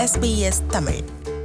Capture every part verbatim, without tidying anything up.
S B S Tamil.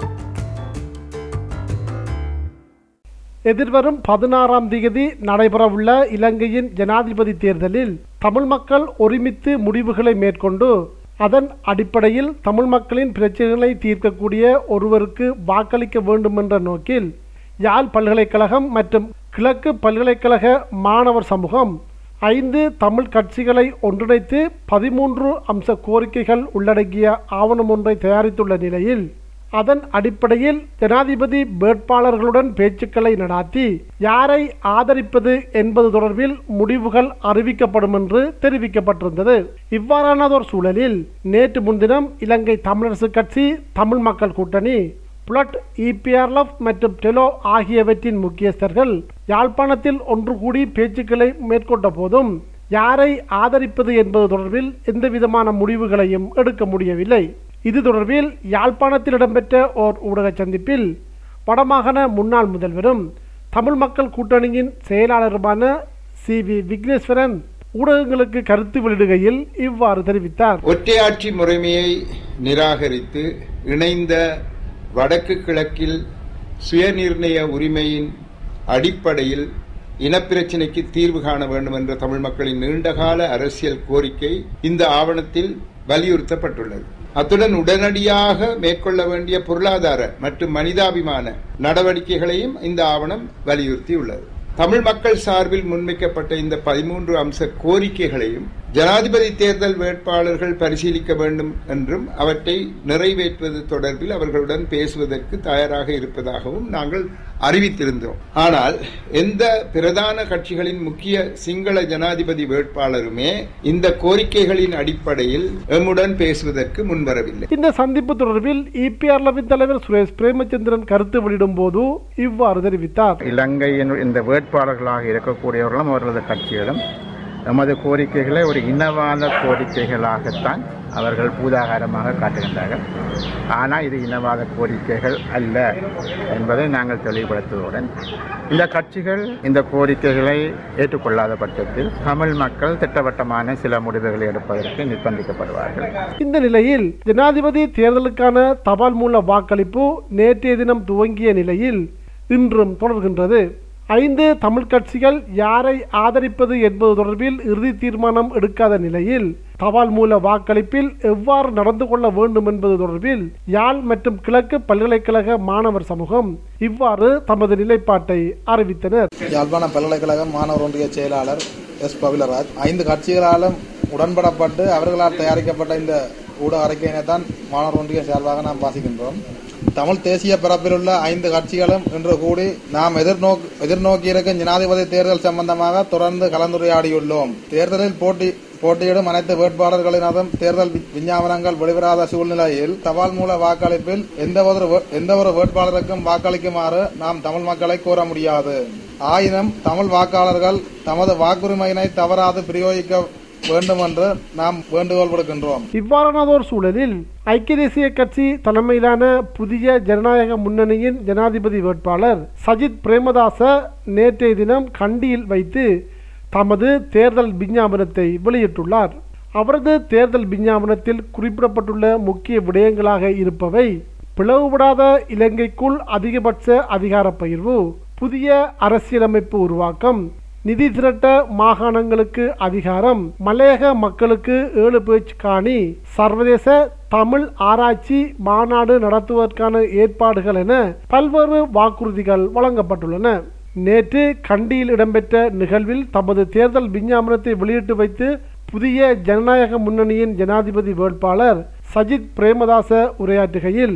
எதிர்வரும் பதினாறாம் தேதி நடைபெறவுள்ள இலங்கையின் ஜனாதிபதி தேர்தலில் தமிழ் மக்கள் ஒருமித்து முடிவுகளை மேற்கொண்டு அதன் அடிப்படையில் தமிழ் மக்களின் பிரச்சனைகளை தீர்க்கக்கூடிய ஒருவருக்கு வாக்களிக்க வேண்டும் என்ற நோக்கில் யாழ் பல்கலைக்கழகம் மற்றும் கிழக்கு பல்கலைக்கழக மாணவர் சமூகம் ஐந்து தமிழ் கட்சிகளை ஒன்றிணைத்து பதிமூன்று அம்ச கோரிக்கைகள் உள்ளடங்கிய ஆவணம் ஒன்றை தயாரித்துள்ள நிலையில் அதன் அடிப்படையில் ஜனாதிபதி வேட்பாளர்களுடன் பேச்சுக்களை நடாத்தி யாரை ஆதரிப்பது என்பது தொடர்பில் முடிவுகள் அறிவிக்கப்படும் என்று தெரிவிக்கப்பட்டிருந்தது. இவ்வாறானதொரு சூழலில் நேற்று முன்தினம் இலங்கை தமிழரசு கட்சி, தமிழ் மக்கள் கூட்டணி, புலட், இபிஆர்எஃப் மற்றும் டெலோ ஆகியவற்றின் முக்கியஸ்தர்கள் யாழ்ப்பாணத்தில் ஒன்று கூடி பேச்சுக்களை மேற்கொண்ட போதும் யாரை ஆதரிப்பது என்பது தொடர்பில் எந்தவிதமான முடிவுகளையும் எடுக்க முடியவில்லை. இது தொடர்பில் யாழ்ப்பாணத்தில் இடம்பெற்ற ஓர் ஊடக சந்திப்பில் வடமாகாண முன்னாள் முதல்வரும் தமிழ் மக்கள் கூட்டணியின் செயலாளருமான சி வி விக்னேஸ்வரன் ஊடகங்களுக்கு கருத்து வெளியிடுகையில் இவ்வாறு தெரிவித்தார். ஒற்றையாட்சி முறைமையை நிராகரித்து இணைந்த வடக்கு கிழக்கில் சுயநிர்ணய உரிமையின் அடிப்படையில் இனப்பிரச்சினைக்கு தீர்வு காண வேண்டும் என்ற தமிழ் மக்களின் நீண்டகால அரசியல் கோரிக்கை இந்த ஆவணத்தில் வலியுறுத்தப்பட்டுள்ளது. அத்துடன் உடனடியாக மேற்கொள்ள வேண்டிய பொருளாதார மற்றும் மனிதாபிமான நடவடிக்கைகளையும் இந்த ஆவணம் வலியுறுத்தியுள்ளது. தமிழ் மக்கள் சார்பில் முன்வைக்கப்பட்ட இந்த பதிமூன்று அம்ச கோரிக்கைகளையும் ஜனாதிபதி தேர்தல் வேட்பாளர்கள் பரிசீலிக்க வேண்டும் என்றும் அவற்றை நிறைவேற்றுவது தொடர்பில் அவர்களுடன் பேசுவதற்கு தயாராக இருப்பதாகவும் நாங்கள் அறிவித்திருந்தோம். ஆனால் எந்த பிரதான கட்சிகளின் முக்கிய சிங்கள ஜனாதிபதி வேட்பாளருமே இந்த கோரிக்கைகளின் அடிப்படையில் எம்முடன் பேசுவதற்கு முன்வரவில்லை. இந்த சந்திப்பு தொடர்பில் இபிஆர்எல்வின் தலைவர் சுரேஷ் பிரேமச்சந்திரன் கருத்து வெளியிடும் போது இவ்வாறு தெரிவித்தார். இலங்கையின் இந்த வேட்பாளர்களாக இருக்கக்கூடியவர்களும் அவர்களது கட்சிகளும் நமது கோரிக்கைகளை ஒரு இனவாத கோரிக்கைகளாகத்தான் அவர்கள் பூதாகாரமாக காட்டுகின்றார்கள். ஆனால் இது இனவாத கோரிக்கைகள் அல்ல என்பதை நாங்கள் தெளிவுபடுத்துவதுடன் இந்த கட்சிகள் இந்த கோரிக்கைகளை ஏற்றுக்கொள்ளாத பட்சத்தில் தமிழ் மக்கள் திட்டவட்டமான சில முடிவுகளை எடுப்பதற்கு நிர்பந்திக்கப்படுவார்கள். இந்த நிலையில் ஜனாதிபதி தேர்தலுக்கான தபால் மூல வாக்களிப்பு நேற்றைய தினம் துவங்கிய நிலையில் இன்றும் தொடர்கின்றது. ஐந்து தமிழ் கட்சிகள் யாரை ஆதரிப்பது என்பது தொடர்பில் இறுதி தீர்மானம் எடுக்காத நிலையில் தபால் மூல வாக்களிப்பில் எவ்வாறு நடந்து கொள்ள வேண்டும் என்பது தொடர்பில் யாழ் மற்றும் கிழக்கு பல்கலைக்கழக மாணவர் சமூகம் இவ்வாறு தமது நிலைப்பாட்டை அறிவித்தனர். யாழ்ப்பாண பல்கலைக்கழக மாணவர் ஒன்றிய செயலாளர் எஸ் பவிலராஜ், ஐந்து கட்சிகளாலும் உடன்படப்பட்டு அவர்களால் தயாரிக்கப்பட்ட இந்த ஊடக அறிக்கையினை தான் மாணவர் ஒன்றிய சார்பாக நாம் வாசிக்கின்றோம். தமிழ் தேசிய பரப்பில் உள்ள ஐந்து கட்சிகளும் இன்று கூடி நாம் எதிர்நோக்கி எதிர்நோக்கியிருக்கும் ஜனாதிபதி தேர்தல் சம்பந்தமாக தொடர்ந்து கலந்துரையாடியுள்ளோம். தேர்தலில் போட்டி போட்டியிடும் அனைத்து வேட்பாளர்களினதும் தேர்தல் விஞ்ஞாபனங்கள் வெளிவராத சூழ்நிலையில் தபால் மூல வாக்களிப்பில் எந்தவொரு எந்தவொரு வேட்பாளருக்கும் வாக்களிக்குமாறு நாம் தமிழ் மக்களை கோர முடியாது. ஆயினும் தமிழ் வாக்காளர்கள் தமது வாக்குரிமையினை தவறாது பிரயோகிக்க வேண்டும் என்று நாம் வேண்டுகோள் விடுக்கின்றோம். இவ்வாறானதோர் சூழலில் ஐக்கிய தேசிய கட்சி தலைமையிலான புதிய ஜனநாயக முன்னணியின் ஜனாதிபதி வேட்பாளர் சஜித் பிரேமதாச நேற்றைய தினம் கண்டியில் வைத்து தமது தேர்தல் விஞ்ஞாபனத்தை வெளியிட்டுள்ளார். அவரது தேர்தல் விஞ்ஞாபனத்தில் குறிப்பிடப்பட்டுள்ள முக்கிய விடயங்களாக இருப்பவை பிளவுபடாத இலங்கைக்குள் அதிகபட்ச அதிகார பகிர்வு, புதிய அரசியலமைப்பு உருவாக்கம், நிதி திரட்ட மாகாணங்களுக்கு அதிகாரம், மலையக மக்களுக்கு ஏழு பேச்சு காணி, சர்வதேச தமிழ் ஆராய்ச்சி மாநாடு நடத்துவதற்கான ஏற்பாடுகள் என பல்வேறு வாக்குறுதிகள் வழங்கப்பட்டுள்ளன. நேற்று கண்டியில் இடம்பெற்ற நிகழ்வில் தமது தேர்தல் விஞ்ஞாபனத்தை வெளியிட்டு வைத்து புதிய ஜனநாயக முன்னணியின் ஜனாதிபதி வேட்பாளர் சஜித் பிரேமதாச உரையாற்றுகையில்,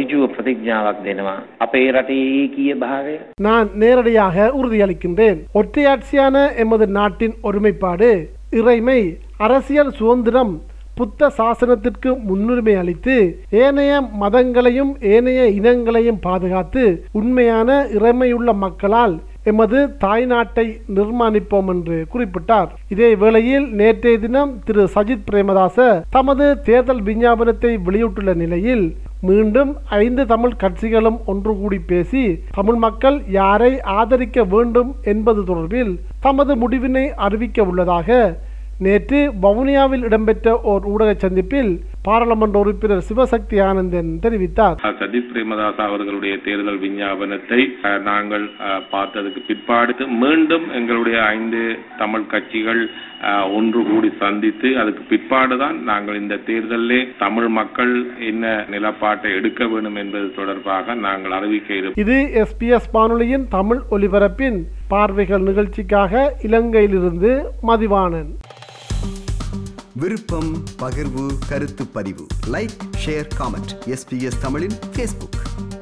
நான் நேரடியாக உறுதியளிக்கின்றேன். ஒற்றையாட்சியான எமது நாட்டின் ஒருமைப்பாடு, இறைமை, அரசியல் சுதந்திரம், புத்த சாசனத்திற்கு முன்னுரிமை அளித்து ஏனைய மதங்களையும் ஏனைய இனங்களையும் பாதுகாத்து உண்மையான இறைமையுள்ள மக்களால் எமது தாய் நாட்டை நிர்மாணிப்போம் என்று குறிப்பிட்டார். இதே வேளையில் நேற்றைய தினம் திரு சஜித் பிரேமதாச தமது தேர்தல் விஞ்ஞாபனத்தை வெளியிட்டுள்ள நிலையில் மீண்டும் ஐந்து தமிழ் கட்சிகளும் ஒன்று கூடி பேசி தமிழ் மக்கள் யாரை ஆதரிக்க வேண்டும் என்பது தொடர்பில் தமது முடிவினை அறிவிக்க உள்ளதாக நேற்று வவுனியாவில் இடம்பெற்ற ஓர் ஊடக சந்திப்பில் பாராளுமன்ற உறுப்பினர் சிவசக்தி ஆனந்தன் தெரிவித்தார். சஜித் பிரேமதாஸ் அவர்களுடைய தேர்தல் விஞ்ஞாபனத்தை நாங்கள் பார்த்ததுக்கு பிற்பாடு மீண்டும் எங்களுடைய ஐந்து தமிழ் கட்சிகள் ஒன்று கூடி சந்தித்து அதுக்கு பிற்பாடுதான் நாங்கள் இந்த தேர்தலிலே தமிழ் மக்கள் என்ன நிலப்பாட்டை எடுக்க வேண்டும் என்பது தொடர்பாக நாங்கள் அறிவிக்க இருப்போம். இது எஸ்பிஎஸ் வானொலியின் தமிழ் ஒலிபரப்பின் பார்வைகள் நிகழ்ச்சிக்காக இலங்கையிலிருந்து மதிவாணன். விருப்பம், பகிர்வு, கருத்து பதிவு, லைக், ஷேர், காமெண்ட். எஸ்பிஎஸ் தமிழின் ஃபேஸ்புக்.